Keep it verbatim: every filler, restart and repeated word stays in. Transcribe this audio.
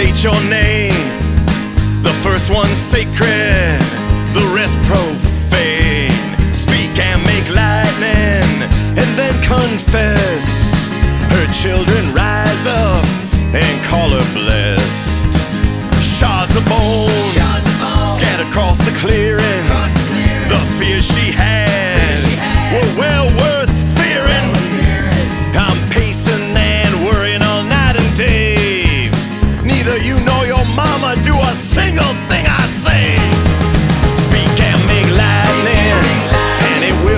state your name. The first one's sacred, the rest profane. Speak and make lightning, and then confess. Her children rise up and call her blessed.